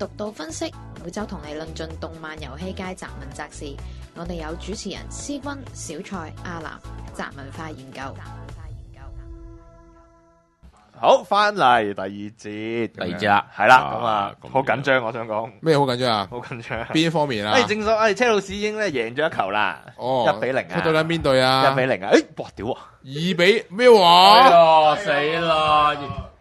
獨到分析，每週同你論盡動漫遊戲界雜文雜事。我哋有主持人思君、小蔡、阿南，雜文化研究。 好，翻嚟第二節啦，係啦，咁啊，好緊張，我想講咩好緊張啊？ 好緊張， 邊一方面啊？ 正所謂車路士已經咧贏咗一球啦，1-0啊， 出到緊邊隊啊 ？1-0啊，哇屌啊 ！2比咩話？ 死啦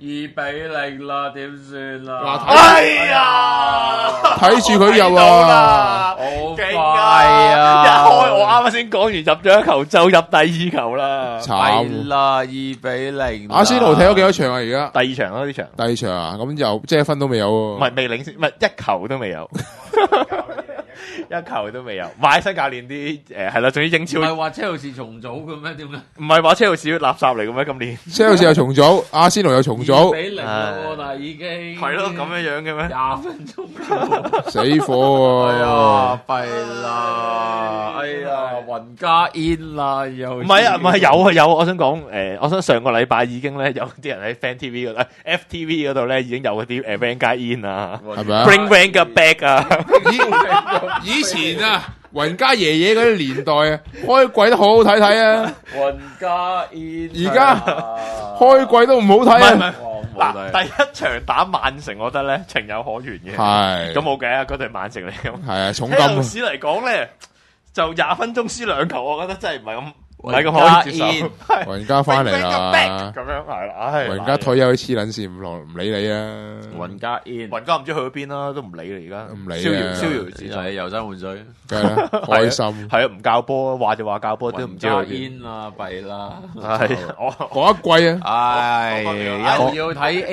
！2-0啦，點算啊？ 哎呀， 睇住佢入啊！ 好勁快啊！ 一開我啱啱先講完入咗一球，就入第二球啦， 慘啦！2-0。 阿仙奴踢咗幾多場啊？而家第二場咯，呢場第二場啊，咁就即係一分都未有喎。 唔係未領先，唔係一球都未有。一球都未有，買新教練啲係啦，總之英超唔係話車路士重組嘅咩？點解？ 唔係話車路士垃圾嚟嘅咩？今年車路士又重組，阿仙奴又重組 2-0咯，但係已經係咯咁樣嘅咩 ？20分鐘死火喎！ 哎呀，弊啦！哎呀，雲加 in 啦，又唔係啊，唔係有，我想講我想上個禮拜已經咧有啲人喺 Fan TV 嗰度，FTV 嗰度咧已經有嗰啲Wenger in 啊， 係咪啊 ？Bring Wenger back 啊！ 以前啊，雲家爺爺嗰啲年代啊，開季都好好睇睇啊。 雲加 in， 而家開季都唔好睇啊。 嗱，第一場打曼城，我覺得咧情有可原嘅。 係咁冇計啊，嗰隊曼城嚟咁。 係啊，重金車路士嚟講咧，就20分鐘輸2球，我覺得真係唔係咁可以接受。 雲家翻嚟啦， 咁樣係啦，唉， 雲家退休黐撚線，唔理你啊。 雲加 in， 雲家唔知去咗邊啦，都唔理你而家， 唔理啊逍遙自在， 遊山玩水， 梗係啦，開心。 係啊，唔教波，話就話教波，都唔知去雲加邊。 in 啦，弊啦， 係我嗰一季啊， 唉，又要睇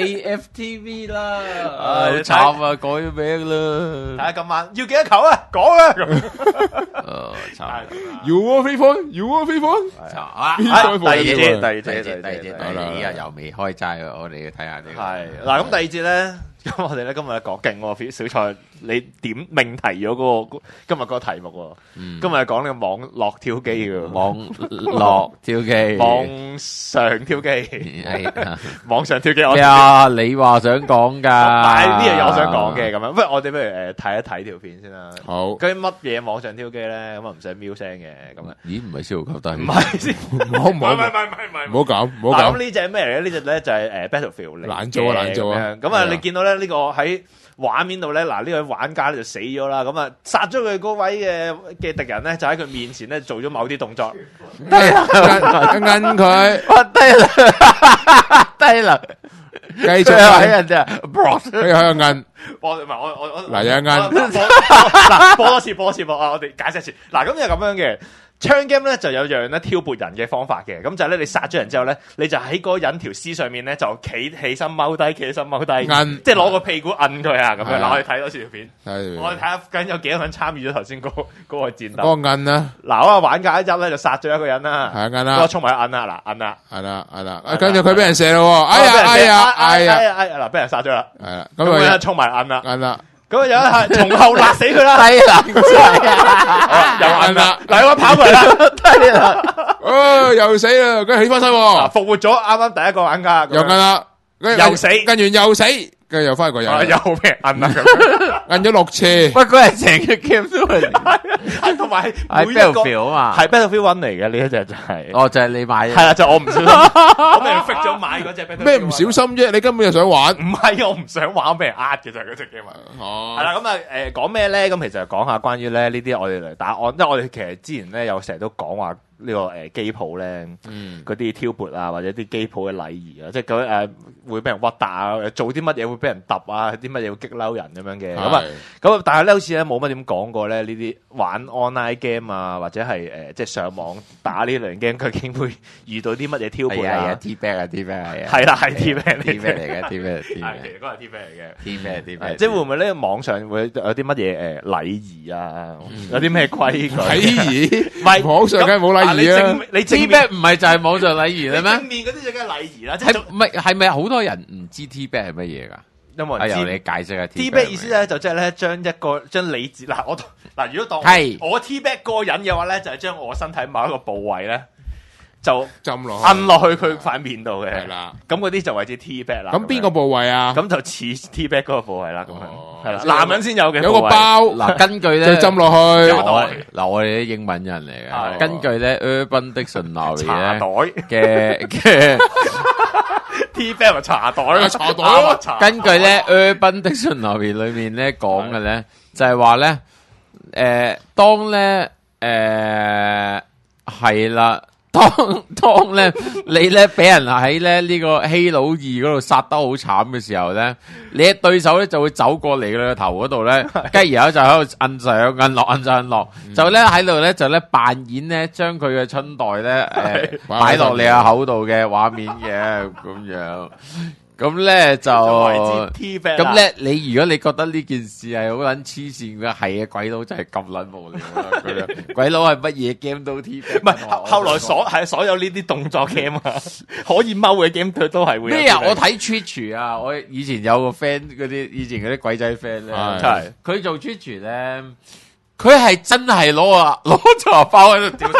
AFTV 啦，好慘啊，改咗名睇啦， 下今晚要幾多球啊？講啊！ 慘。 You want free fall？You want free fall？ 啊！ 第二節， 你又未開齋喎，我哋要睇下呢個。 係嗱，咁第二節咧，咁我哋咧今日講勁喎，小蔡你點命題咗嗰個今日嗰個題目喎？今日講呢個網絡挑機嘅網絡挑機， 網上挑機，網上挑機。 咩啊？你話想講㗎？ 係呢樣嘢我想講嘅咁樣，不如我哋不如睇一睇條片先啦。 好， 究竟乜嘢網上挑機咧？咁啊唔使瞄聲嘅咁啊。 咦？唔係超級低， 唔係先， 唔好唔好咁，唔好咁。 咁呢隻咩嚟咧？呢隻咧就係Battlefield 嚟嘅難做啊難做啊咁啊，你見到咧呢個喺畫面度咧，嗱呢個玩家咧就死咗啦，咁啊殺咗佢嗰位嘅敵人咧，就喺佢面前咧做咗某啲動作， 摁佢， 低能， 繼續睇人哋佢喺度摁， 我唔係我嗱有摁， 嗱播多次啊！我哋解釋一次，嗱咁就咁樣嘅。槍 game 咧就有樣咧挑撥人嘅方法嘅，咁就係咧你殺咗人之後咧，你就喺嗰個人條屍上面咧就企起身踎低，即係攞個屁股摁佢啊咁樣。嗱，我哋睇多次條片，我哋睇下究竟有幾多人參與咗頭先嗰個戰鬥。 嗰個摁啦， 嗱，嗰個玩家一咧就殺咗一個人啦， 係摁啦， 嗰個衝埋去摁啦，嗱摁啦， 係啦，跟住佢俾人射咯，哎呀， 嗱俾人殺咗啦， 係啦， 咁佢衝埋摁啦， 摁啦。 咁有一下從後勒死佢啦， 低能又摁啦，嗱我跑過嚟啦， 低能， 又死啦，跟住起翻身， 復活咗啱啱第一個玩家， 又摁啦， 又死， 跟住又死，跟住又翻個人， 又俾人摁啦，咁摁咗6次， 喂，佢係成個 game 都係， 同埋係 Battlefield 啊嘛， 係 Battlefield 1嚟嘅呢一隻就係， 哦就係你買， 係啦，就我唔小心，我俾人 fix 咗買嗰隻 Battlefield， 咩唔小心啫？你根本就想玩， 唔係我唔想玩，我俾人呃嘅就係嗰隻 game。係啦，咁啊講咩咧？咁其實講下關於咧呢啲我哋嚟打案，因為我哋其實之前咧有成日都講話呢個機鋪咧，嗰啲挑撥啊，或者啲機鋪嘅禮儀啊，即係嗰會俾人屈打啊，做啲乜嘢會俾人揼啊，啲乜嘢會激嬲人咁樣嘅。咁但係咧好似咧冇乜點講過咧呢啲玩 online game 啊，或者係即係上網打呢類 game，究竟會遇到啲乜嘢挑撥啊 ？T-back 啊，T-back 係啊， 係啦，係 T-back 嚟嘅，T-back， 其實嗰個係 T-back 嚟嘅 ，T-back， 即係會唔會呢個網上會有啲乜嘢禮儀啊？有啲咩規矩？ 禮儀唔係網上梗係冇禮儀啦。 你 T-back 唔係就係網上禮儀啦咩？ 正面嗰啲就梗係禮儀啦。 係咪好多人唔知 T-back 係乜嘢㗎？ 有冇人知？ 由你解釋下 T-back 意思咧，就即係咧將你字嗱，如果當我 T-back 個人嘅話咧，就係將我身體某一個部位咧就浸落摁落去佢塊面度嘅， 係啦。 咁嗰啲就為之 T back 啦。 咁邊個部位啊？ 咁就似 T back 嗰個部位啦。咁係啦， 即係男人先有嘅。 有個包嗱，根據咧就浸落去。 嗱，我哋啲英文人嚟嘅，根據咧 Urban Dictionary 茶咧嘅 T back 咪茶袋咯， 茶袋咯。 根據咧 Urban Dictionary 裏面咧講嘅咧，就係話咧，當咧係啦。當咧你咧俾人喺咧呢個希魯2嗰度殺得好慘嘅時候咧，你嘅對手咧就會走過嚟你個頭嗰度咧，跟住然後就喺度摁上摁落摁上摁落，就咧喺度咧就咧扮演咧將佢嘅春袋咧擺落你個口度嘅畫面嘅咁樣。咁咧就咁咧，你如果你覺得呢件事係好撚黐線嘅，係啊，鬼佬真係咁撚無聊啦！咁樣鬼佬係乜嘢 game 都 T， 唔係後來所有呢啲動作 game 啊，可以踎嘅 game 佢都係會咩啊？我睇 Twitch 啊，我以前有個 friend 嗰啲，以前嗰啲鬼仔 friend 咧，係佢做 Twitch 咧，佢係真係攞茶包喺度吊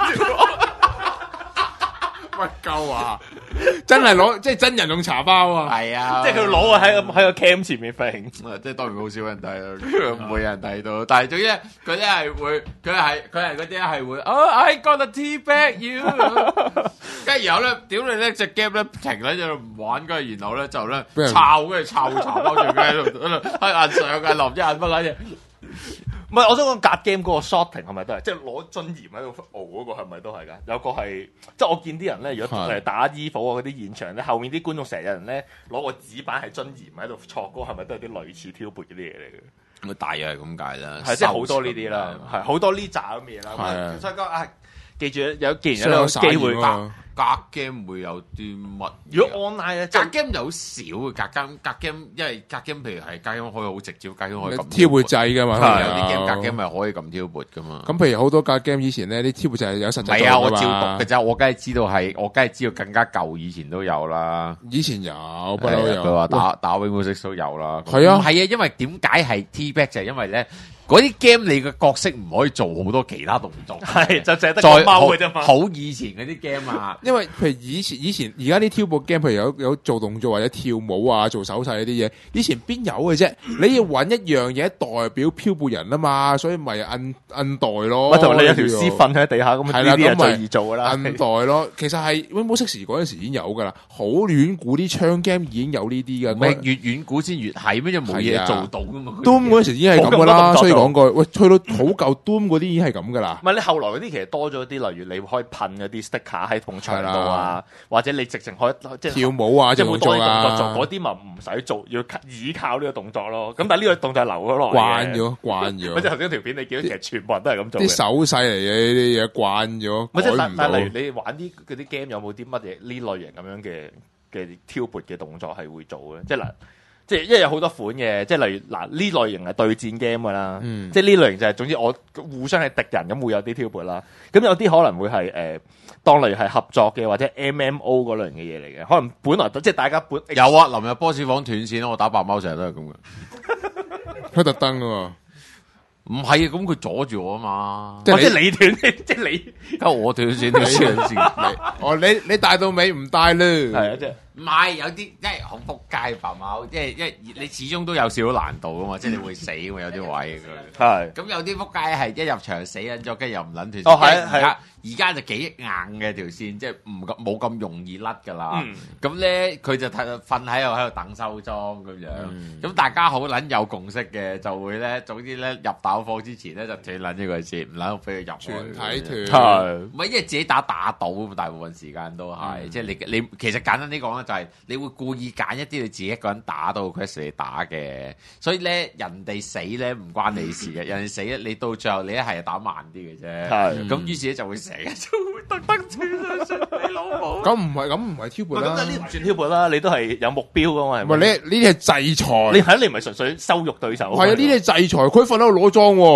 乜鳩啊！真係攞，即係真人用茶包啊！ 係啊， 即係佢攞喺個 cam 前面飛， 即係當然好少人睇啦，唔會有人睇到。但係總之佢咧係會，佢係嗰啲係會。I got a tea bag you。跟住然後咧，屌你咧隻 game 咧停喺度唔玩，跟住然後咧就咧抄，跟住抄茶包住喺度喺眼上嘅落一眼不嗰隻。 唔係，我想講格 game 嗰個 shotting 係咪都係，即係攞樽鹽喺度熬嗰個係咪都係㗎？有個係，即係我見啲人咧，如果係打 EVO 嗰啲現場咧，後面啲觀眾成日有人咧攞個紙板係樽鹽喺度戳嗰個，係咪都係啲類似挑撥嗰啲嘢嚟嘅？ 咁大約係咁解啦， 係即係好多呢啲啦，係好多呢扎咁嘅嘢啦。所以講啊，記住有既然有機會格 game 會有啲乜？ 如果 online 咧， 格 game 有少嘅格 game，因為格 game 譬如係格 game 可以好直接，格 game 可以咁挑撥掣噶嘛， 有啲 game 格 game 係可以咁挑撥噶嘛。 咁譬如好多格 game 以前咧啲挑撥掣係有實際。 係啊，我照讀嘅啫，我梗係知道更加舊以前都有啦。 以前有，不嬲有。 佢話打 Rainbow Six都有啦。 係啊， 係啊，因為點解係 T-back 就係因為咧。嗰啲 game 你嘅角色唔可以做好多其他動作， 係就淨係得個踎嘅啫嘛。 好以前嗰啲 game 啊， 因為譬如以前而家啲挑撥 game，譬如有做動作或者跳舞啊、做手勢呢啲嘢，以前邊有嘅啫？你要揾一樣嘢代表漂泊人啊嘛，所以咪摁袋咯。 咪同你有條屍瞓喺地下咁，呢啲係最易做噶啦。 摁袋咯，其實係 Rainbow Six嗰陣時已經有噶啦，好遠古啲槍 game 已經有呢啲噶。 越遠古先越係咩？就冇嘢做到噶嘛。 Doom 嗰陣時已經係咁噶啦，所以講句喂，去到好舊 Doom 嗰啲已經係咁噶啦。 唔係你後來嗰啲其實多咗啲，例如你可以噴嗰啲 sticker 喺埲牆度啊，或者你直情可以即係跳舞啊， 即係冇多啲動作做， 嗰啲咪唔使做，要依靠呢個動作咯。咁但係呢個動作留咗落嚟慣咗。 或者頭先條片你見到其實全部人都係咁做。 啲手勢嚟嘅呢啲嘢慣咗， 但係例如你玩啲嗰啲 game 有冇啲乜嘢呢類型咁樣嘅挑撥嘅動作係會做嘅？即係嗱。即係因為有好多款嘅，即係例如嗱呢類型係對戰 game 噶啦，即係呢類型就係總之我互相係敵人咁會有啲挑撥啦。咁有啲可能會係當例如係合作嘅或者 MMO 嗰類型嘅嘢嚟嘅，可能本來即係大家有啊，臨日波士房斷線，我打白貓成日都係咁嘅， 佢特登喎。 唔係啊，咁佢阻住我啊嘛， 即係你斷，即係你， 咁我斷線都黐線。 你帶到尾唔帶咧， 係啊，即係唔係有啲即係好仆街白貓，即係你始終都有少少難度噶嘛，即係你會死噶嘛，有啲位佢係。咁有啲仆街係一入場死緊咗，跟住又唔撚斷。 哦，係而家就幾硬嘅條線，即係冇咁容易甩噶啦。咁咧佢就瞓喺度等收裝咁樣。咁大家好撚有共識嘅，就會咧總之咧入打貨之前咧就斷撚呢個線，唔撚俾佢入。 全體斷。 係。 唔係因為自己打到，大部分時間都係，即係你其實簡單啲講咧，就係你會故意揀一啲你自己一個人打到佢嚟打嘅。所以咧人哋死咧唔關你事嘅，人哋死咧你到最後你一係打慢啲嘅啫。係。咁於是咧就會成日就會特登斷上你老母。 咁唔係挑撥啦。 咁呢唔算挑撥啦，你都係有目標噶嘛。 唔係你呢啲係制裁。 你唔係純粹羞辱對手。 係啊，呢啲係制裁，佢瞓喺度攞裝喎。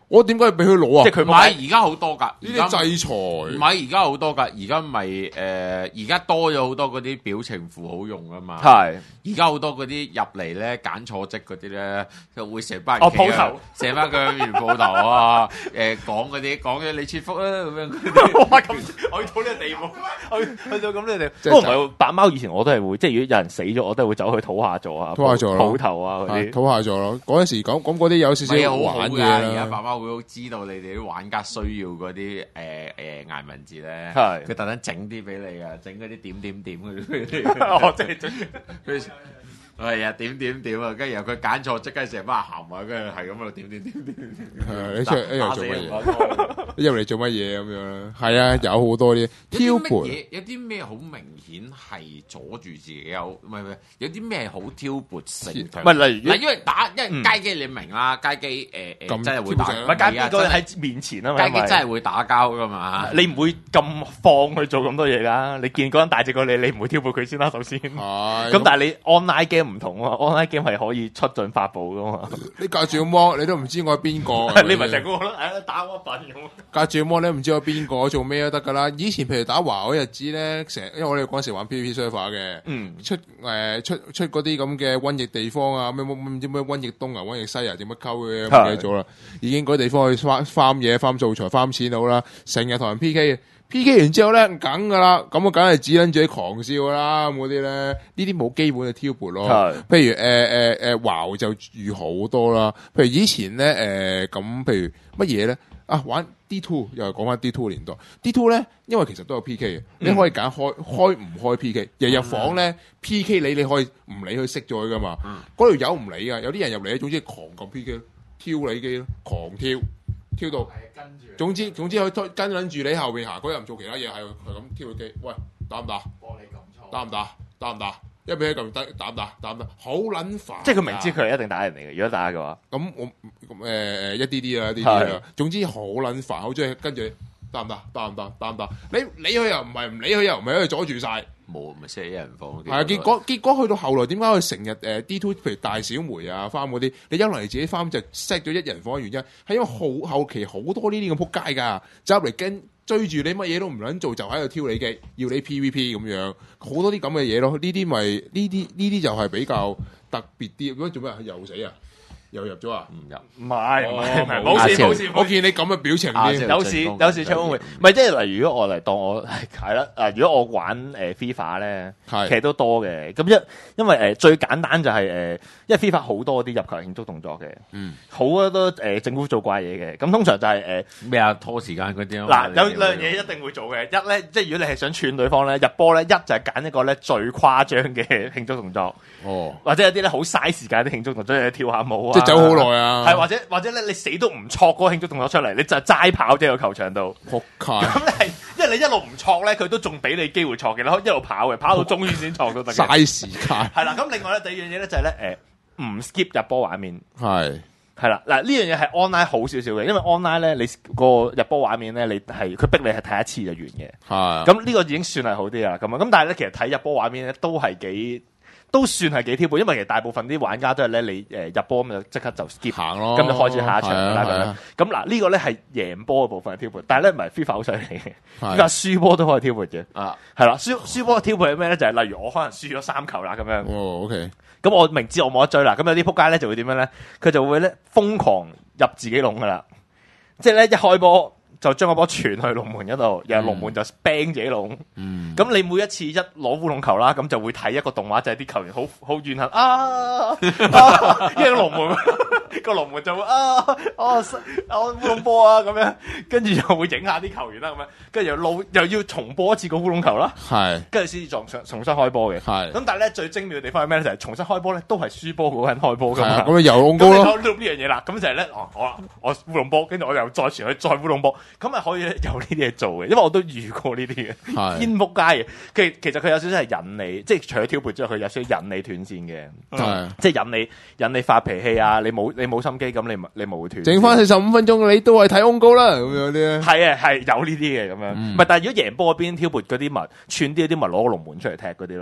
我點解要俾佢攞啊？ 即係佢唔係而家好多㗎， 呢啲制裁， 唔係而家好多㗎，而家咪而家多咗好多嗰啲表情符號用啊嘛。 係而家好多嗰啲入嚟咧揀錯職嗰啲咧，就會成班哦人企鋪頭成班佢面鋪頭啊，講嘅李切福啊咁樣嗰啲。 哇！咁去到呢個地步，去到咁呢個地步。 即係不過唔係白貓以前我都係會，即係如果有人死咗，我都係會走去土下座啊， 土下座咯鋪頭啊嗰啲。 土下座咯。嗰陣時講嗰啲有少少好好㗎， 玩嘅而家啦。 爸爸會知道你哋啲玩家需要嗰啲顏文字咧， 係佢特登整啲俾你啊，整嗰啲點點點嗰啲俾你。 哦，即係佢係啊，點點點啊，跟住然後佢揀錯，即刻成班鹹啊，跟住係咁喺度點點點點。 係你出嚟一樣做乜嘢？你入嚟做乜嘢咁樣咧？係啊，有好多啲挑撥。 有啲咩好明顯係阻住自己唔係有啲咩好挑撥性？ 唔係例如因為街機你明啦，街機真係會打， 唔係街機嗰個喺面前啊嘛， 街機真係會打交噶嘛。 你唔會咁放去做咁多嘢噶，你見嗰人大隻過你唔會挑撥佢先啦，首先。 係。 咁但係你 online game 唔同啊 ，online game 係可以出盡法寶噶嘛。 你隔住個芒，你都唔知我係邊個。 你咪成個咯，打我一笨咁。 隔住個芒，你唔知我邊個做咩都得噶啦。以前譬如打華嗰日子咧，因為我哋嗰陣時玩 PVP server 嘅，出嗰啲咁嘅瘟疫地方啊，咩唔知咩瘟疫東啊、瘟疫西啊，點乜溝嘅唔記得咗啦。已經嗰啲地方去farm嘢、farm素材、farm錢好啦，成日同人 PK 完之後咧，梗噶啦，咁啊梗係只撚住啲狂笑噶啦，咁嗰啲咧，呢啲冇基本嘅挑撥咯。譬如WoW就遇好多啦，譬如以前咧咁，譬如乜嘢咧啊玩 D2 又係講翻 D2 年代 ，D2 咧因為其實都有 PK 嘅，你可以揀開唔開 PK，日日房咧 PK 你可以唔理佢熄咗佢噶嘛，嗰條友唔理噶，有啲人入嚟總之狂撳 PK 挑你機咯，狂挑到。總之佢跟緊住你後邊行，佢又唔做其他嘢，係咁挑佢機。喂，打唔打？玻璃咁粗。打唔打？一俾一撳得，打唔打？好撚煩。 即係佢明知佢係一定打人嚟嘅，如果打嘅話。 咁我一啲啦。總之好撚煩，好中意跟住打唔打？你理佢又唔係，唔理佢又唔係，因為阻住晒。 冇咪寫一人房。 係啊，結果去到後來，點解佢成日D2 譬如大小梅啊farm嗰啲，你一嚟自己farm就 set 咗一人房嘅原因，係因為後期好多呢啲咁撲街㗎，走入嚟跟追住你乜嘢都唔撚做，就喺度挑你機，要你 PVP 咁樣，好多啲咁嘅嘢咯。呢啲就係比較特別啲。咁做咩又死啊？又入咗啊？ 唔入，唔係冇事。我見你咁嘅表情啲， 有時唱會，唔係即係例如如果我嚟當我係啦，如果我玩FIFA 咧，其實都多嘅。咁因為最簡單就係因為 FIFA 好多啲入球慶祝動作嘅，好多政府做怪嘢嘅。咁通常就係咩啊拖時間嗰啲咯。 嗱，有兩樣嘢一定會做嘅。一咧，即係如果你係想串對方咧，入波咧，一就係揀一個咧最誇張嘅慶祝動作，或者有啲咧好嘥時間啲慶祝動作，即係跳下舞啊。 即係走好耐啊！ 係或者咧，你死都唔錯嗰個慶祝動作出嚟，你就齋跑喺個球場度。 仆街！ 咁你係，因為你一路唔錯咧，佢都仲俾你機會錯嘅，你可以一路跑嘅，跑到終於先錯都得。 嘥時間。 係啦，咁另外咧第二樣嘢咧就係咧唔 skip 入波畫面。係啦，嗱呢樣嘢係 online 好少少嘅，因為 online 咧你個入波畫面咧，佢逼你係睇一次就完嘅。咁呢個已經算係好啲啦。咁但係咧其實睇入波畫面咧都算係幾挑撥，因為其實大部分啲玩家都係咧，你入波咁就即刻就 skip 行咯，咁就開始下一場啦。咁嗱呢個咧係贏波嘅部分係挑撥，但係咧唔係 FIFA 好犀利嘅，FIFA 輸波都可以挑撥嘅。係啦，輸波嘅挑撥係咩咧？就係例如我可能輸咗3球啦咁樣。 OK。 咁我明知我冇得追啦，咁有啲仆街咧就會點樣咧？佢就會咧瘋狂入自己籠噶啦，即係咧一開波。就將個波傳去龍門嗰度，然後龍門就 bang 自己籠。咁你每一次一攞烏龍球啦，咁就會睇一個動畫，就係啲球員好怨恨因為個龍門就會烏龍波啊咁樣，跟住又會影下啲球員啦咁樣，跟住又要重播一次個烏龍球啦，跟住先至重新開波嘅。咁但係咧最精妙嘅地方係咩咧？就係重新開波咧都係輸波嗰個人開波噶嘛。咁又烏龍波咯。 咁你呢樣嘢啦，咁就係咧，我烏龍波，跟住我又再傳去再烏龍波。咁咪可以有呢啲嘢做嘅，因為我都遇過呢啲嘅，煙仆街嘅。其實佢有少少係引你，即係除咗挑撥之外，佢有少少引你斷線嘅，即係引你發脾氣啊！你冇心機，咁你冇會斷。 剩翻45分鐘，你都係睇空高啦，咁樣啲。 係有呢啲嘅咁樣，唔係。但係如果贏波嗰邊挑撥嗰啲咪串啲嗰啲咪攞個龍門出嚟踢嗰啲咯。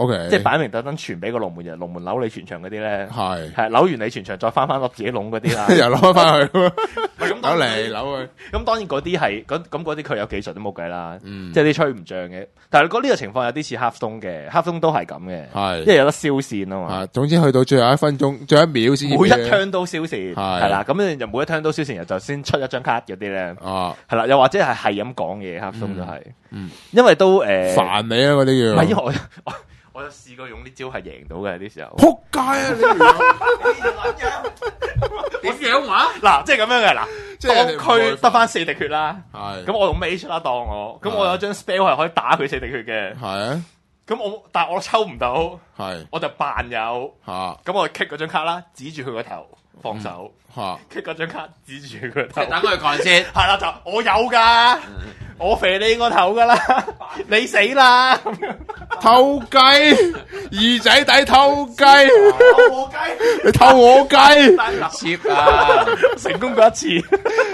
OK， 即係擺明特登傳俾個龍門人，龍門扭你全場嗰啲咧， 係扭完你全場再翻粒自己籠嗰啲啦， 又攞翻去， 咁扭嚟扭去。 咁當然嗰啲係咁嗰啲佢有技術都冇計啦，即係啲吹唔脹嘅。但係呢個情況有啲似Hearthstone嘅，Hearthstone都係咁嘅，因為有得燒線啊嘛。 總之去到最後1分鐘，最後1秒先每一turn都燒線，係啦。咁就每一turn都燒線，就先出一張卡嗰啲咧，係啦。又或者係咁講嘢，Hearthstone都係，因為都煩你啊嗰啲叫。 唔係因為我有試過用啲招係贏到嘅啲時候， 撲街啊！ 點樣話？ 嗱，即係咁樣嘅嗱， 即係當佢得翻4滴血啦， 係咁我用 mage 啦，當我咁我有張 spell 係可以打佢4滴血嘅， 係啊， 咁但係我抽唔到， 係我就扮有， 嚇咁我 kick 嗰張卡啦，指住佢個頭放手，kick 嗰張卡指住佢個頭， 等佢講先， 係啦，就我有㗎。我肥你個頭噶啦，你死啦！ 偷雞，二仔弟偷雞， 偷我雞， 你偷我切雞， 啊！ 成功過一次，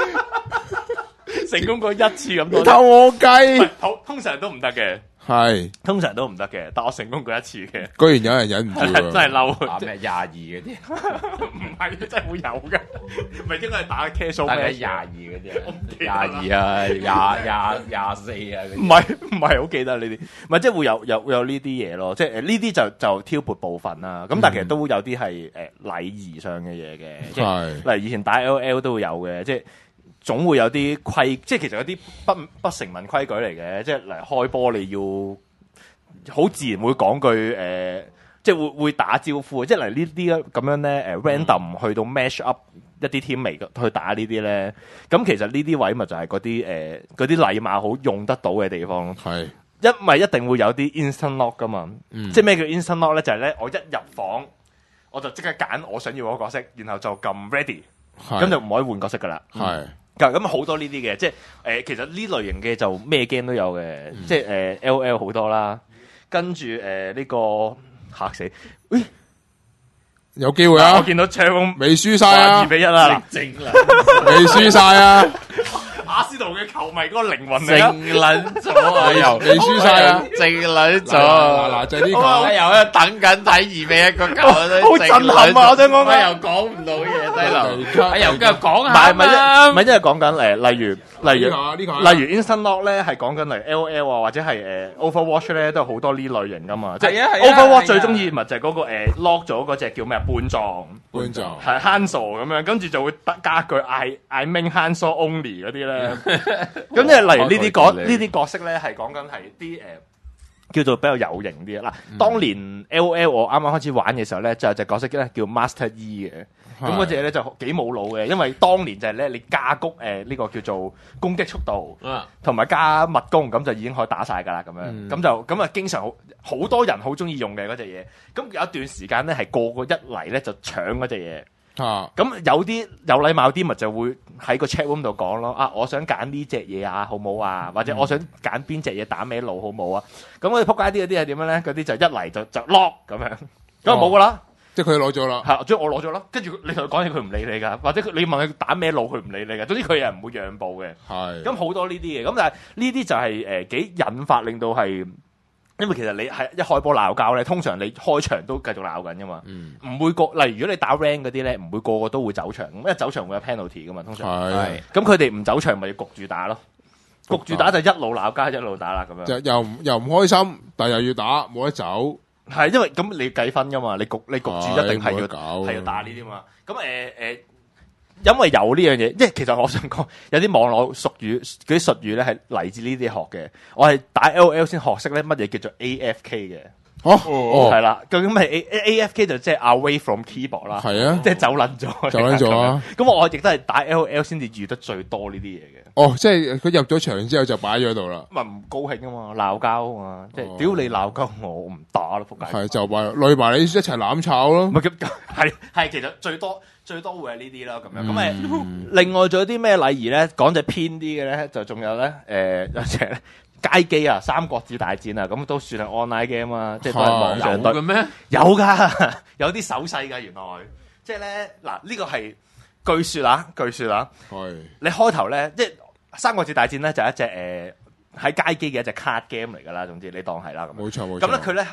成功過一次咁多， 偷我雞， 通常都唔得嘅， 係通常都唔得嘅，但我成功過一次嘅， 居然有人忍唔住， 真係嬲， 打咩22嗰啲？ 唔係真係會有嘅，唔係應該係打 casual 大概咩？ 22嗰啲啊，22啊，24啊， 唔係好記得呢啲，唔係即係會有呢啲嘢咯，即係呢啲就挑撥部分啦。咁但係其實都有啲係禮儀上嘅嘢嘅，即係例如以前打 LL 都會有嘅，即係總會有啲規，即係其實有啲不成文規矩嚟嘅，即係嚟開波你要好自然會講句即係會打招呼，即係嚟呢啲咁樣咧random 去到 match up 一啲 team 嚟去打呢啲咧，咁其實呢啲位咪就係嗰啲禮貌好用得到嘅地方咯。 係因為一定會有啲 instant lock 噶嘛，即係咩叫 instant lock 咧？就係咧我一入房我就即刻揀我想要嗰個角色，然後就撳 ready， 咁就唔可以換角色噶啦。 係咁好多呢啲嘅，即係其實呢類型嘅就咩 game 都有嘅，即係LL 好多啦，跟住呢個嚇死，喂， 有機會啊！ 我見到槍未輸晒啊 ！2-1啦， 正啦， 未輸晒啊！ 阿斯圖嘅球迷嗰個靈魂嚟正啊！ 撚咗啊！又未輸晒啊！ 正撚咗， 嗱就係呢個又喺度等緊睇2-1個球， 好震撼啊！我想講我咩？ 又講唔到嘢，低流，我又繼續講唔係下唔係，唔係，因為講緊例如呢個 Instant Lock 咧，係講緊嚟 LL 啊，或者係Overwatch 咧，都有好多呢類型噶嘛。即係 Overwatch 最中意咪就係嗰個lock 咗嗰隻叫咩半撞，係 Hanzo 咁樣，跟住就會加句 I mean Hanzo only 嗰啲咧。咁即係例如呢啲角色咧，係講緊係啲叫做比較有型啲嗱。當年 LOL 我啱啱開始玩嘅時候咧，就有隻角色咧叫 Master E 嘅。咁嗰隻咧就幾冇腦嘅，因為當年就係咧你加谷呢個叫做攻擊速度，同埋加密攻，咁就已經可以打晒㗎啦。咁樣咁啊，經常好多人好中意用嘅嗰隻嘢。咁有一段時間咧，係個個一嚟咧就搶嗰隻嘢。咁有啲有禮貌啲咪就會喺個 chat room 度講咯，啊我想揀呢隻嘢啊，好唔好啊？或者我想揀邊隻嘢打咩路好唔好啊？咁我哋撲街啲嗰啲係點樣咧？嗰啲就一嚟就 lock 咁樣，咁冇噶啦， 即係佢攞咗啦， 係將我攞咗啦。跟住你同佢講嘢，佢唔理你噶，或者你問佢打咩路，佢唔理你噶。總之佢又唔會讓步嘅。係咁好多呢啲嘢，咁但係呢啲就係幾引發，令到係。因為其實你係一開波鬧交咧，通常你開場都繼續鬧緊噶嘛，唔會例如如果你打 rank 嗰啲咧，唔會個個都會走場，因為走場會有 penalty 噶嘛，通常係。咁佢哋唔走場咪要焗住打咯，焗住打就一路鬧交一路打啦咁樣。 又唔開心，但又要打，冇得走。 係因為咁你計分噶嘛，你焗住一定係要打呢啲嘛。咁因為有呢樣嘢，即係其實我想講，有啲網絡術語，嗰啲術語咧係嚟自呢啲學嘅。我係打 LOL 先學識咧乜嘢叫做 AFK 嘅。係啦，究竟咩 AFK 就即係 away from keyboard 啦。係啊，即係走撚咗。走撚咗啊！咁我亦都係打 LOL 先至遇得最多呢啲嘢嘅。 哦，即係佢入咗場之後就擺咗喺度啦。 咪唔高興啊嘛，鬧交啊嘛，即係屌你鬧交我唔打咯，仆街。 係就話累埋你一齊攬炒咯。 咪咁係其實最多會係呢啲啦，咁樣咁另外仲有啲咩禮儀咧？講隻偏啲嘅咧，就仲有咧有隻街機啊，三國志大戰啊，咁都算係 online game 啊，即係都係網上對嘅咩？有㗎，有啲手勢㗎，原來即係咧嗱，呢個係據說啊，係你開頭咧，即係三國志大戰咧就係一隻喺街機嘅一隻 card game 嚟㗎啦，總之你當係啦咁。冇錯。咁咧佢咧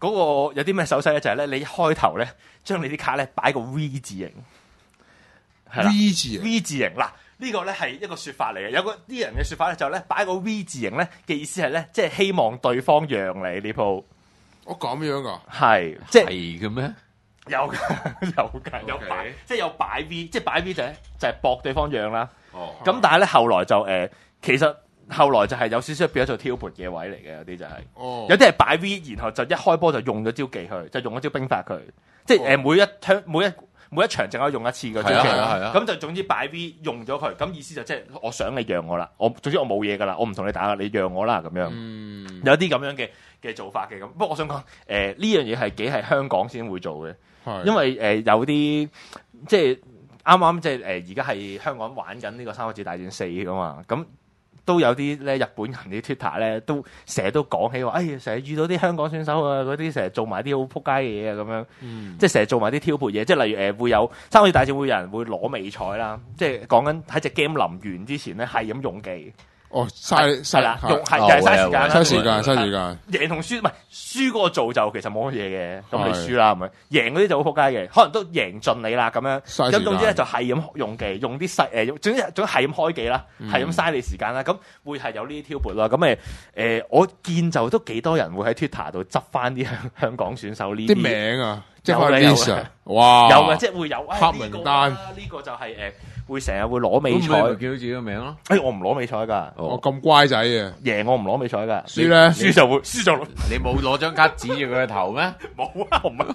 嗰個有啲咩手勢咧？就係咧，你一開頭咧，將你啲卡咧擺個 V 字形，係啦 V 字形嗱。呢個咧係一個説法嚟嘅，有啲人嘅説法咧就咧擺個 V 字形咧嘅意思係咧，即係希望對方讓你呢鋪。 我咁樣噶， 係即係係嘅咩？ 有㗎，有擺，即係有擺 V，即係擺 V 就係搏對方讓啦。咁但係咧後來就其實後來就係有少少變咗做挑撥嘅位嚟嘅，有啲就係，有啲係擺 V，然後就一開波就用咗招技去，就用咗招兵法佢，即係每一場淨可以用一次嘅招技，咁就總之擺 V 用咗佢，咁意思就即係我想你讓我啦，總之我冇嘢噶啦，我唔同你打啦，你讓我啦咁樣，有啲咁樣嘅做法嘅咁。不過我想講呢樣嘢係幾係香港先會做嘅，因為有啲即係啱啱即係而家係香港玩緊呢個三國志大戰4噶嘛，咁。都有啲咧日本人啲 Twitter 咧，都成日都講起話，哎呀，成日遇到啲香港選手啊，嗰啲成日做埋啲好撲街嘅嘢啊，咁樣，即係成日做埋啲挑撥嘢，即係例如會有三國志大戰會有人會攞美彩啦，即係講緊喺隻 game 臨完之前咧係咁用技。嘥啦，用係就係嘥時間啦， 嘥時間。 贏同輸唔係輸嗰個做就其實冇乜嘢嘅，咁你輸啦係咪？贏嗰啲就好撲街嘅，可能都贏盡你啦咁樣。咁總之咧就係咁用技，用啲總之係咁開技啦，係咁嘥你時間啦。咁會係有呢啲挑撥啦。咁我見就都幾多人會喺 Twitter 度執翻啲香港選手呢啲名啊，即係有 list 啊，哇， 有嘅，即係會有黑名單。 呢個就係會成日會攞美彩， 叫自己個名咯。 我唔攞美彩㗎， 我咁乖仔啊！ 贏我唔攞美彩㗎， 輸咧輸就會輸就。 你冇攞張卡指住佢個頭咩？ 冇啊，唔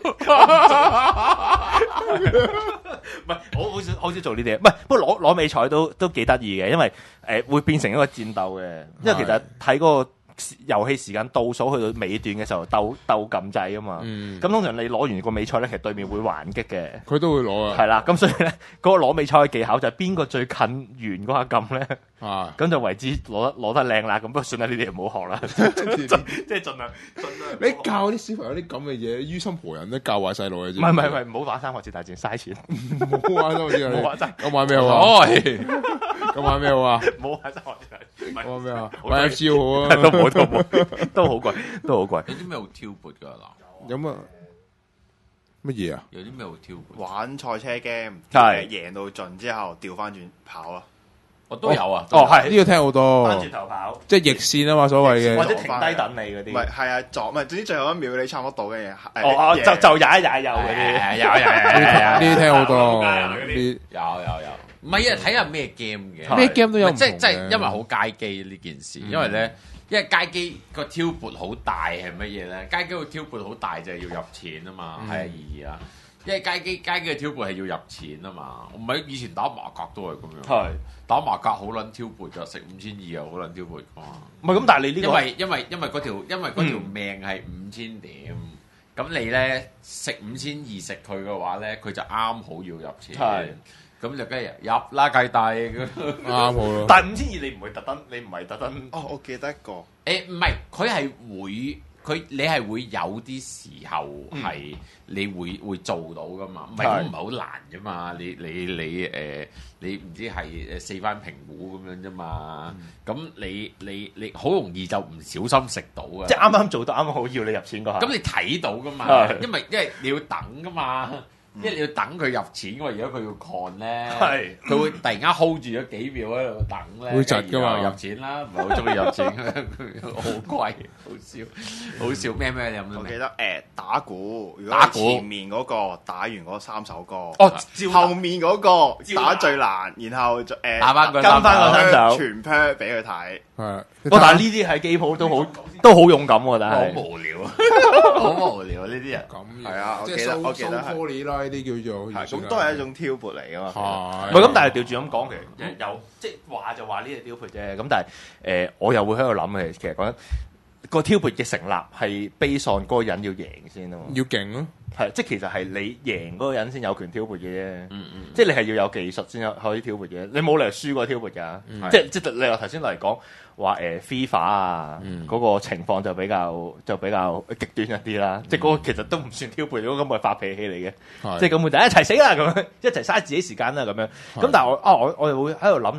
係我好少做呢啲嘢，唔係不過攞美彩都幾得意嘅，因為會變成一個戰鬥嘅，因為其實睇嗰個遊戲時間倒數去到尾段嘅時候鬥撳掣啊嘛，咁通常你攞完個美彩咧，其實對面會還擊嘅， 佢都會攞啊， 係啦，咁所以咧嗰個攞美彩嘅技巧就係邊個最近完嗰下撳咧，咁就為之攞得靚啦，咁不過算啦，呢啲唔好學啦，即係盡量。 你教啲小朋友啲咁嘅嘢，於心何忍咧？教壞細路嘅啫。 唔係，唔好玩三國志大戰，嘥錢。 唔好玩三國志大戰， 唔好玩真。 咁玩咩好啊？咁玩咩好啊？ 唔好玩三國志大戰。 玩咩啊？玩 FGO 好啊？ 都好貴，都好貴。 有啲咩好挑撥㗎嗱？ 有乜嘢啊？ 有啲咩好挑撥？ 玩賽車 game，贏到盡之後調翻轉跑咯。 我都有啊。 係呢個聽好多。 翻轉頭跑， 即係逆線啊嘛，所謂嘅。 或者停低等你嗰啲。 唔係，係啊，唔係，總之最後一秒你差唔多到嘅嘢。 就踩有嗰啲。有。 呢啲聽好多。 有。唔係啊，睇下咩 game 嘅。 咩 game 都有唔同嘅。 即係因為好街機呢件事，因為咧。因為街機個挑撥好大係乜嘢咧？街機個挑撥好大就係要入錢啊嘛，係意義啦。因為街機嘅挑撥係要入錢啊嘛。唔係以前打麻雀都係咁樣。係打麻雀好撚挑撥㗎，食5200又好撚挑撥㗎嘛。 唔係咁，但係你呢個因為嗰條命係5000點，咁你咧食5200食佢嘅話咧，佢就啱好要入錢。係。咁就梗係入啦，計大啱好咯。 但係5200你唔係特登。 哦，我記得一個。 唔係，佢係會，你係會有啲時候係你會做到噶嘛？唔係咁唔係好難啫嘛？你唔知係4番平胡咁樣啫嘛？咁你好容易就唔小心食到啊！ 即係啱啱做到啱啱好要你入錢嗰下。 咁你睇到噶嘛？因為你要等噶嘛。因為你要等佢入錢喎，如果佢要 con 咧，佢會突然間 hold 住咗幾秒喺度等咧， 會窒噶嘛？ 入錢啦，唔係好中意入錢，好貴，好笑咩？你有冇？ 我記得打鼓，如果前面嗰個打完嗰3首歌，後面嗰個打最難，然後打翻跟翻個3首全 pair 俾佢睇。 係， 但係呢啲喺機鋪都好勇敢喎，但係好無聊啊，好無聊啊！呢啲人咁係啊， 即係收 call 啦，呢啲叫做咁都係一種挑撥嚟㗎嘛。 唔係咁，但係調轉咁講，其實有即係話就話呢啲挑撥啫。咁但係我又會喺度諗嘅，其實講緊個挑撥嘅成立係 base on 嗰個人要贏先啊嘛， 要勁咯。 係，即係其實係你贏嗰個人先有權挑撥嘅啫。即係你係要有技術先可以挑撥嘅，你冇理由輸過挑撥㗎。即係你話頭先嚟講話FIFA 啊嗰個情況就比較極端一啲啦。即係嗰個其實都唔算挑撥，嗰個咁係發脾氣嚟嘅。即係咁會就一齊死啦咁樣，一齊嘥自己時間啦咁樣。咁但係我又會喺度諗就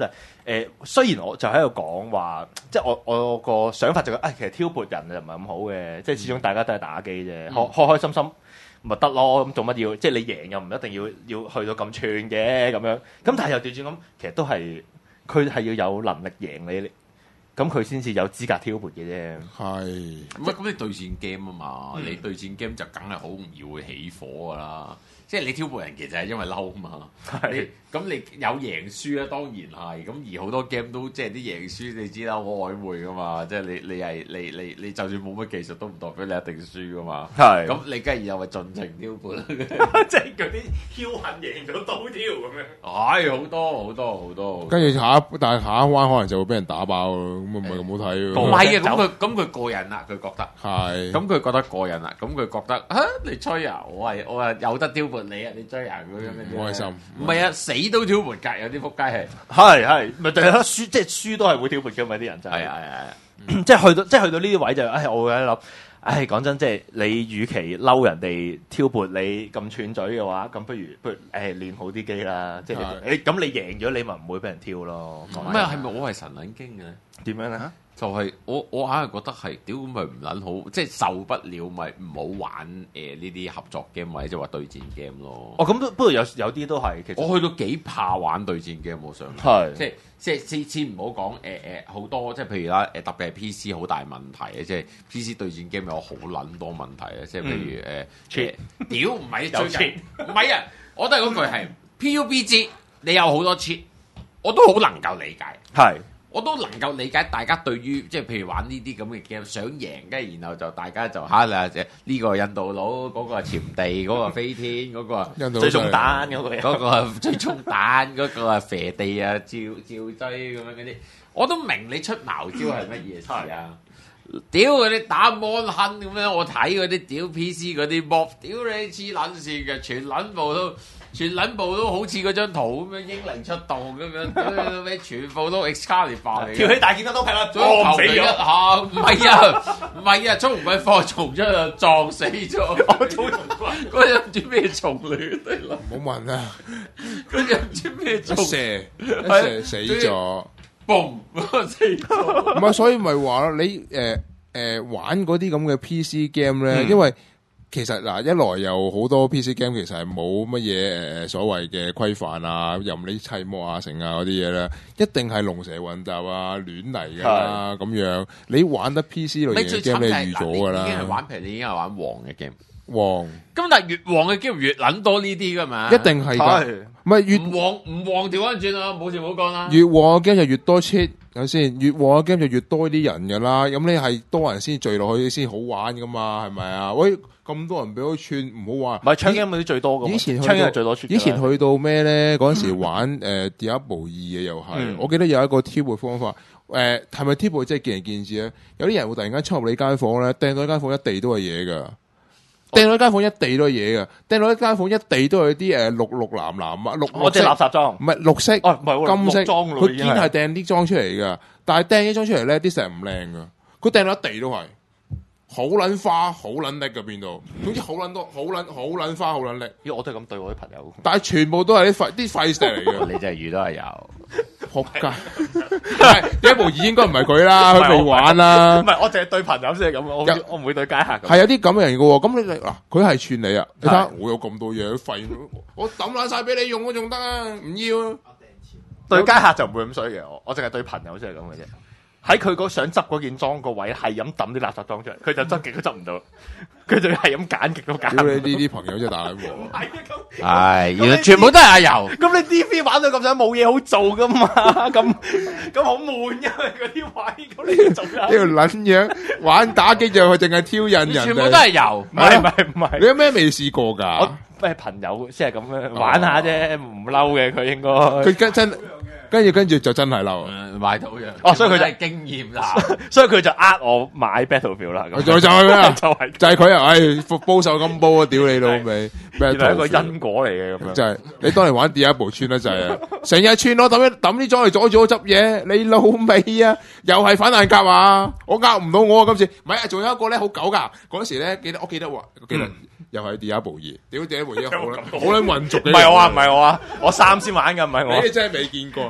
雖然我就喺度講話，即係我個想法就係、其實挑撥人就唔係咁好嘅，即係始終大家都係打機啫，開開心心咪得咯。咁做乜要？即係你贏又唔一定要去到咁串嘅咁樣。咁但係又調轉咁，其實都係佢係要有能力贏你。咁佢先至有資格挑撥嘅啫。 係， 唔係咁你對戰 game 啊嘛，你對戰 game 就梗係好容易會起火噶啦。即係你挑撥人其實係因為嬲嘛。咁你有贏輸啊，當然係。咁而好多 game 都即係啲贏輸你知啦，好曖昧噶嘛。即係你就算冇乜技術都唔代表你一定輸噶嘛。係。咁你梗係又係盡情挑撥啦。 即係嗰啲僥倖贏咗刀挑咁樣。 係好多。 跟住但係下一彎可能就會俾人打爆咯。咁唔係咁好睇喎。 唔係嘅，咁佢過癮啦，佢覺得係。 咁佢覺得過癮啦，咁佢覺得你吹啊，我有得挑撥你啊，你追啊咁樣。 好開心。 唔係啊，死都挑撥㗎，有啲仆街係，咪就係咯，輸即係輸都係會挑撥嘅嘛，啲人就係即係去到呢啲位就，我會喺度諗，講真，即係你與其嬲人哋挑撥你咁串嘴嘅話，咁不如練好啲機啦，即係咁你贏咗你咪唔會俾人挑咯。 咩係咪我係神撚經嘅咧？ 點樣咧？ 就係我硬係覺得係屌咁咪唔撚好，即係受不了咪唔好玩呢啲合作 game 或者即係話對戰 game 咯。 咁不過有啲都係，其實我去到幾怕玩對戰 game，我想係即係先唔好講好多，即係譬如啦特別係 PC 好大問題嘅，即係 PC 對戰 game 有好撚多問題嘅，即係譬如屌唔係最近唔係啊，我都係嗰句係 PUBG 你有好多 cheat， 我都好能夠理解係。我都能夠理解大家對於即係譬如玩呢啲咁嘅 game 想贏，跟住然後就大家就呢個印度佬，嗰個係潛地，嗰個飛天，嗰個最中彈嗰個， 嗰個係最中彈，嗰個係肥地啊，照劑咁樣嗰啲，我都明你出茅招係乜嘢事啊！屌嗰啲打摩亨咁樣，我睇嗰啲屌 PC 嗰啲 mob， 屌你黐撚線嘅，全撚部都好似嗰張圖咁樣英靈出道咁樣，全部都 Excalibur 嚟嘅， 跳起大劍都劈啦， 撞死一下，唔係啊，衝唔係放蟲出嚟撞死咗，我衝蟲嗰隻唔知咩蟲嚟嘅， 唔好問啊， 嗰隻唔知咩蟲， 一射死咗， 嘣死咗， 唔係所以咪話咯，你玩嗰啲咁嘅 PC game 咧，因為。其實嗱，一來有好多 PC game 其實係冇乜嘢所謂嘅規範啊，任你砌模啊、成啊嗰啲嘢咧，一定係龍蛇混雜啊、亂嚟噶啦咁樣。你玩得 PC 類型嘅 game，你預咗噶啦。 已經係玩平，你已經係玩黃嘅 game。 黃咁但係越黃嘅 game 越撚多呢啲噶嘛？ 一定係㗎，唔係越唔黃調翻轉啊！冇事冇講啦。 越黃嘅 game 就越多 cheat，係咪先？越黃嘅 game 就越多啲人㗎啦。咁你係多人先聚落去先好玩噶嘛？係咪啊？喂！咁多人俾我串唔好玩， 唔係槍 game 嗰啲最多噶。以前槍 game 最多串。 以前去到咩咧？嗰陣時玩Diablo 2嘅又係，我記得有一個挑撥方法。係咪挑撥即係見仁見智咧？有啲人會突然間衝入你間房咧，掟到一間房一地都係嘢噶，掟到一間房一地都係嘢噶，掟到一間房一地都係啲綠藍藍啊，綠即係垃圾裝， 唔係綠色， 唔係金色，佢堅係掟啲裝出嚟噶，但係掟啲裝出嚟咧，啲石唔靚噶，佢掟到一地都係。好撚花，好撚叻嘅邊度，總之好撚多，好撚花，好撚叻。 因為我都係咁對我啲朋友， 但係全部都係啲廢石嚟嘅。 你真係遇到係有， 仆街。第一部2應該唔係佢啦，佢未玩啦。 唔係，我淨係對朋友先係咁，我唔會對街客。 係有啲咁嘅人嘅喎，咁你嗱，佢係串你啊！你睇下，我有咁多嘢廢，我抌爛晒俾你用，我仲得啊？唔要啊！ 對街客就唔會咁衰嘅，我淨係對朋友先係咁嘅啫。喺佢想執嗰件裝個位，係咁抌啲垃圾裝出嚟，佢就執極都執唔到，佢就係咁揀極都揀。屌你呢啲朋友真係大鑊！ 係，原來全部都係阿油。 咁你 DV 玩到咁想冇嘢好做噶嘛？咁好悶，因為嗰啲位，咁你做呢條撚樣玩打機就佢淨係挑釁人， 全部都係油。 唔係， 你有咩未試過㗎？ 咩朋友先係咁樣玩下啫，唔嬲嘅佢應該。 佢跟住就真係嬲， 買到嘅。 所以佢就係經驗啦， 所以佢就我買 Battlefield 啦。 就係咩啊？就係佢啊！煲手咁煲啊！屌你老味， 係一個因果嚟嘅咁樣。 就係你當年玩第一部串得滯啊！成日串我抌啲裝嚟阻住我執嘢，你老味啊！又係反彈夾啊！我呃唔到我啊！今次唔係啊！仲有一個咧好狗噶，嗰時咧記得又係Diablo 2，屌Diablo 2好撚混濁嘅。 唔係我啊，我3先玩噶，唔係我。 你真係未見過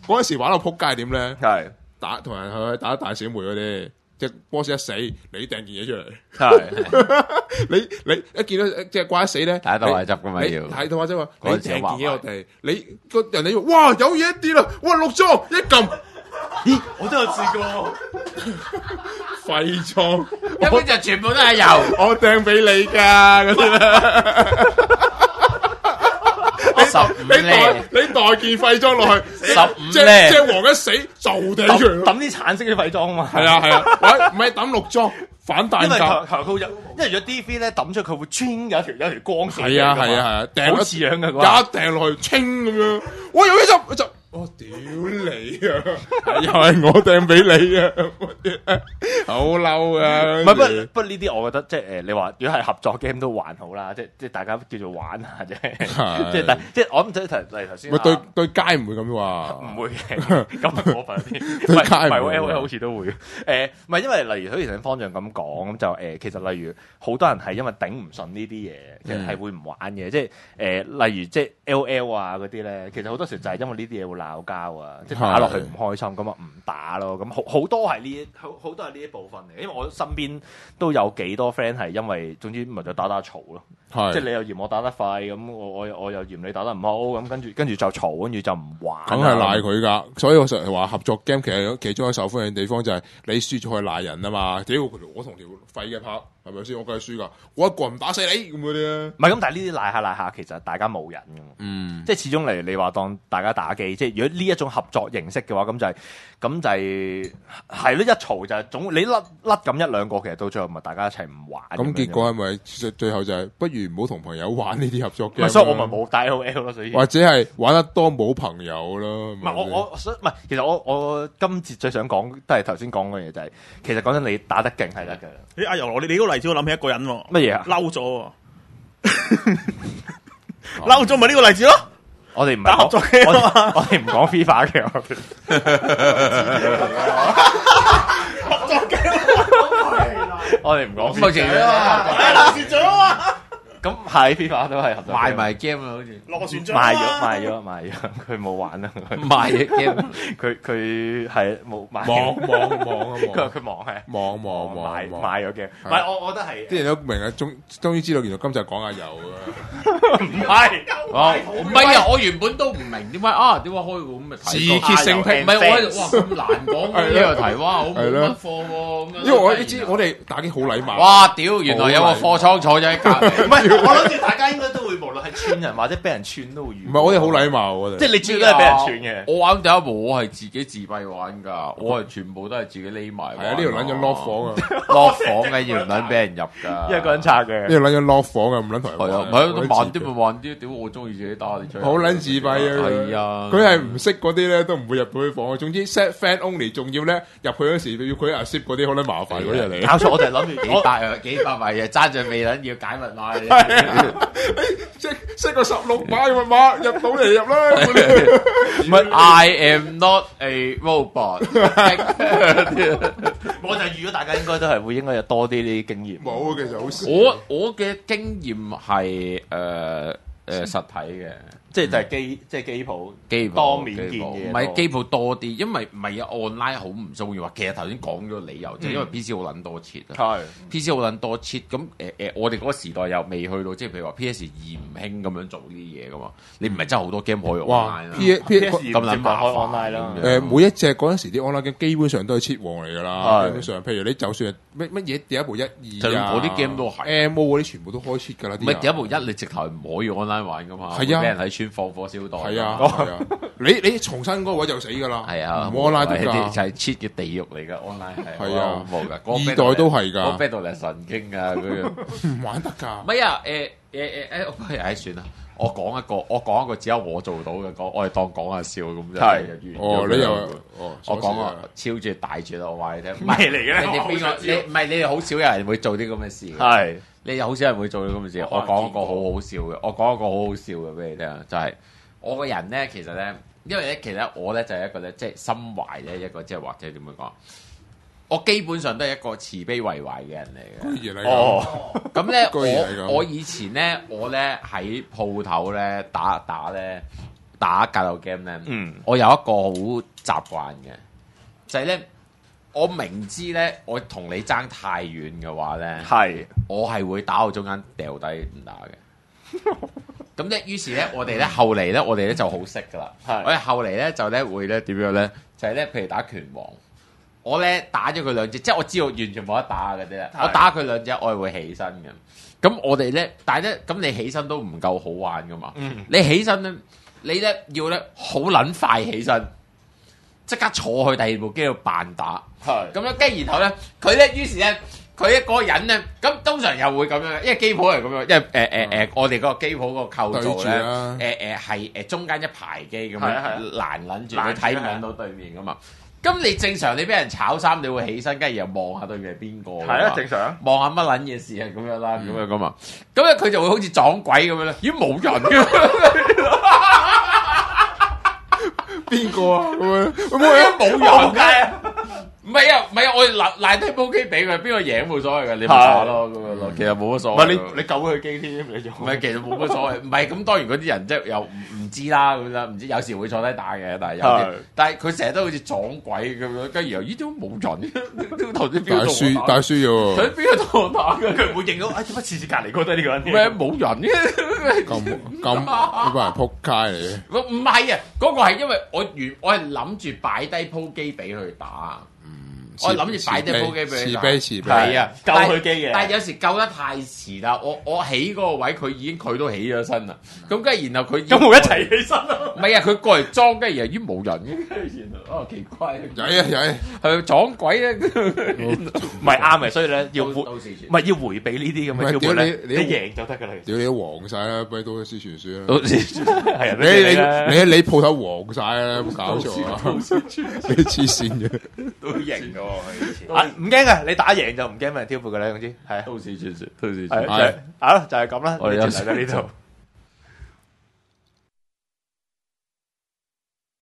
嗰陣時玩到撲街點咧？ 係打同人去打大小妹嗰啲，隻 boss 一死，你掟件嘢出嚟。 係你一見到隻怪一死咧， 睇到壞汁噶嘛要。 睇到壞汁話，你嗰陣掟件時畫嘢我哋，你個人哋話哇有嘢跌啦，哇綠裝一撳， 咦？我都有試過廢裝， 根本就全部都係油。 我掟俾你㗎嗰啲啦。你袋件廢裝落去 15 隻黃一死就掟出嚟咯。 抌啲橙色嘅廢裝啊嘛。 係啊，唔係抌綠裝反彈因為夾。 佢有，因為如果 D3 咧抌出佢會穿有條光線。 係啊，掟好似樣嘅一掟落去清咁樣。我有一集就。我屌你啊！又係我掟俾你啊！好嬲啊！ 唔係不呢啲，我覺得即係你話如果係合作 game 都還好啦，即係大家叫做玩下啫。即係我諗例如頭先。對街唔會咁話，唔會嘅，咁過分啲。對街唔係 L 好似都會。唔係因為例如好似頭先方丈咁講，咁就其實例如好多人係因為頂唔順呢啲嘢，其實係會唔玩嘅。即係例如即係 LL 啊嗰啲咧，其實好多時就係因為呢啲嘢會鬧交啊，即係打落去唔開心，咁啊唔打咯。咁好多係好多係呢一部分嚟，因為我身邊都有幾多 friend 係因為總之咪就打嘈咯，即係你又嫌我打得快，咁我又嫌你打得唔好，咁跟住就嘈，跟住就唔玩。 梗係賴佢噶，所以我成日話合作 game 其中一個受歡迎嘅地方就係你輸咗可以賴人啊嘛。屌我同條廢嘅拍係咪先？我梗係輸噶，我一個人打死你咁嗰啲啊。 唔係咁，但係呢啲賴下，其實大家冇癮噶嘛。即係始終嚟你話當大家打機，即係如果呢一種合作形式嘅話，咁就係咯，一嘈就係你甩咁一兩個，其實到最後咪大家一齊唔玩。 咁結果係咪最後就係不如唔好同朋友玩呢啲合作 game？ 所以我咪冇打 LOL 咯，所以或者係玩得多冇朋友咯。 唔係唔係，其實我今次最想講都係頭先講嘅嘢，就係其實講真，你打得勁係得㗎。 阿游羅，你嗰個例子我諗起一個人喎。 乜嘢啊？ 嬲咗，嬲咗咪呢個例子咯。 我哋唔係合作嘅，我哋唔講 FIFA 嘅，合作嘅，我哋唔講 FIFA 啊，係船長啊嘛。 咁係 FIFA 都係合作賣埋 game 啊，好似落個船長賣咗，佢冇玩啊， 賣嘅 game， 佢係冇買， 忙佢忙係忙賣咗 game，唔係我覺得係啲人都明啊，終於知道原來今集講阿油啊， 唔係， 唔係啊！我原本都唔明點解開個咁嘅自揭性癖， 唔係我喺度哇咁難講嘅呢個題，哇好冇乜貨喎咁樣。 因為你知我哋打機好禮貌。 哇屌！原來有個貨倉坐咗喺隔離， 唔係我諗住大家應該都會無論係串人或者俾人串都會遇。 唔係我哋好禮貌，我哋即係你主要都係俾人串嘅。 我玩第一部我係自己自閉玩㗎，我係全部都係自己匿埋。 係啊，呢條撚咗 lock 房啊 ，lock 房嘅要唔撚俾人入㗎， 一個人拆嘅。 呢條撚咗 lock 房啊，唔撚同人玩。 係啊，唔係都慢啲咪慢啲，屌我中意自己打你出。 好撚自閉啊！ 係啊， 佢係唔識嗰啲咧，都唔會入到去房。總之 set fan only，仲要咧入去嗰時要佢 accept 嗰啲好撚麻煩嗰啲嚟。 搞錯，我就係諗住幾百萬嘢爭住未撚要解密碼。 識個16碼嘅密碼入到嚟入啦。 唔係 I am not a robot。 我就預咗大家應該都係會應該有多啲呢啲經驗。 冇啊，其實好少。 我嘅經驗係實體嘅。 即係就係機鋪當面見嘅， 唔係機鋪多啲，因為唔係啊 online 好唔中意話。其實頭先講咗理由，就因為 PC 好撚多切啊。 係 PC 好撚多切，咁我哋嗰個時代又未去到，即係譬如話 PS2唔興咁樣做呢啲嘢噶嘛。你唔係真係好多 game 可以 online 啦。 PS 咁撚麻煩 online 啦。 每一隻嗰陣時啲 online game 基本上都係切王嚟㗎啦。基本上，譬如你就算係乜嘢第一部1、2啊， 嗰啲 game 都係 MO 嗰啲全部都開切㗎啦。 唔係第一部1，你直頭唔可以 online 玩㗎嘛。 係啊， 俾人喺村放火燒袋。 係啊，你重新嗰個位就死㗎啦。 係啊， 唔 online 得㗎， 就係 cheat 嘅地獄嚟㗎 online 係。 係啊， 冇㗎， 二代都係㗎。 嗰 battle 係神經啊，嗰樣唔玩得㗎。 唔係啊，算啦。我講一個只有我做到嘅，我係當講下笑咁就係。 你又我講個超住大住啦，我話你聽。 咩嚟嘅？ 你邊個？你唔係你哋好少有人會做啲咁嘅事。 係你好少人會做啲咁嘅事。我講一個好好笑嘅，俾你聽，就係我個人咧，其實咧，因為咧，其實我咧就係一個咧，即係心懷咧一個，即係或者點樣講？我基本上都係一個慈悲為懷嘅人嚟嘅。咁咧我以前咧，我咧喺鋪頭咧打咧， 打格鬥 game 咧，我有一個好習慣嘅，就係咧，我明知咧，我同你爭太遠嘅話咧，我係會打到中間掉低唔打嘅。咁咧，於是咧，我哋咧後嚟咧，我哋咧就好識噶啦。我哋後嚟咧就咧會咧點樣咧？就係咧，譬如打拳王，我咧打咗佢兩隻，即係我知道完全冇得打嗰啲啦。我打佢兩隻，我係會起身嘅。咁我哋咧，但係咧，咁你起身都唔夠好玩噶嘛？你起身咧，你咧要咧好撚快起身，即刻坐去第二部機度扮打。咁樣跟然後咧，佢咧於是咧。佢一個人咧，咁通常又會咁樣，因為機鋪係咁樣，因為我哋嗰個機鋪個構造咧，係中間一排機咁樣攔撚住，你睇唔撚到對面噶嘛。咁你正常你俾人炒衫，你會起身，跟住又望下對面係邊個？係啊，正常。望下乜撚嘢事啊，咁樣啦，咁樣噶嘛。咁咧佢就會好似撞鬼咁樣咧，咦冇人嘅。 邊個啊？ 冇人嘅。唔係啊，我哋賴低煲機俾佢，邊個贏冇所謂嘅，你咪打咯咁樣咯。其實冇乜所謂。唔係你救佢機添，你仲唔係？其實冇乜所謂。唔係咁，當然嗰啲人即係又唔知啦咁樣，唔知有時會坐低打嘅，但係有啲，但係佢成日都好似撞鬼咁樣，跟住又咦都冇人，都頭先邊個同我打？但係輸咗。佢邊個同我打嘅？佢唔會認到，點解次次隔離嗰度呢個人？咩冇人嘅？咁呢個係撲街嚟嘅。唔係啊，嗰個係因為我係諗住擺低鋪機俾佢打。我諗住擺低鋪機俾你打，係啊，救佢機嘅。但係有時救得太遲啦，我起嗰個位，佢都起咗身啦。咁跟住然後佢咁冇一齊起身咯。唔係啊，佢過嚟裝，跟住又已經冇人嘅。跟住然後奇怪，曳係撞鬼咧，唔係啱嘅，所以咧要唔係要迴避呢啲咁嘅挑撥咧，你贏就得㗎啦。屌你都黃曬啦，不如都市傳說啦。都市傳說係啊，你鋪頭黃曬啦，冇搞錯啊！你黐線嘅都贏㗎。唔驚嘅，你打贏就唔驚俾人挑撥嘅啦，總之係都市傳說，都市傳說係就係咁啦。我哋就嚟到呢度。